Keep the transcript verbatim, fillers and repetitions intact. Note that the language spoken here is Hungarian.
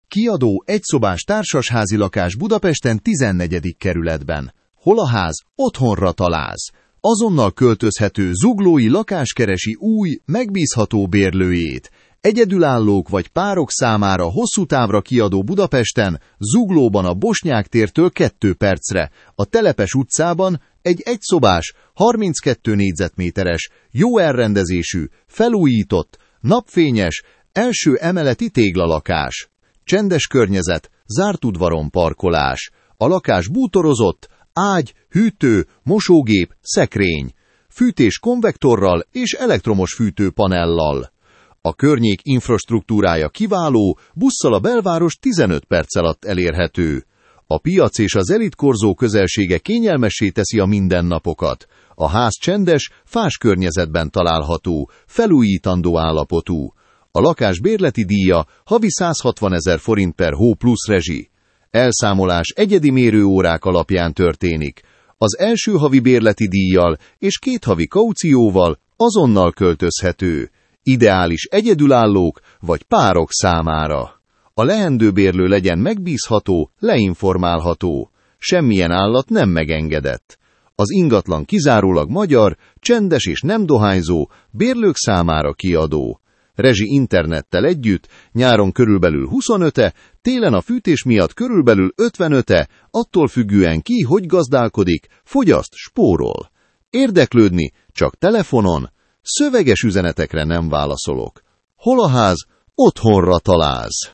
Kiadó egyszobás társasházi lakás Budapesten tizennegyedik kerületben. Hol a ház? Otthonra találsz. Azonnal költözhető Zuglói Lakás keresi új, megbízható bérlőjét. Egyedülállók vagy párok számára hosszú távra kiadó Budapesten, Zuglóban a Bosnyák tértől kettő percre, a Telepes utcában egy egyszobás, harminckettő négyzetméteres, jó elrendezésű, felújított, napfényes, első emeleti téglalakás. Csendes környezet, zárt udvaron parkolás. A lakás bútorozott, ágy, hűtő, mosógép, szekrény. Fűtés konvektorral és elektromos fűtőpanellal. A környék infrastruktúrája kiváló, busszal a belváros tizenöt perc alatt elérhető. A piac és az elitkorzó közelsége kényelmessé teszi a mindennapokat. A ház csendes, fás környezetben található, felújítandó állapotú. A lakás bérleti díja havi százhatvanezer forint per hó plusz rezsi. Elszámolás egyedi mérőórák alapján történik. Az első havi bérleti díjjal és két havi kaucióval azonnal költözhető. Ideális egyedülállók vagy párok számára. A leendő bérlő legyen megbízható, leinformálható. Semmilyen állat nem megengedett. Az ingatlan kizárólag magyar, csendes és nem dohányzó, bérlők számára kiadó. Rezsi internettel együtt, nyáron körülbelül huszonöte, télen a fűtés miatt körülbelül ötvenöte, attól függően ki, hogy gazdálkodik, fogyaszt, spórol. Érdeklődni csak telefonon, szöveges üzenetekre nem válaszolok. Hol a ház? Otthonra találsz.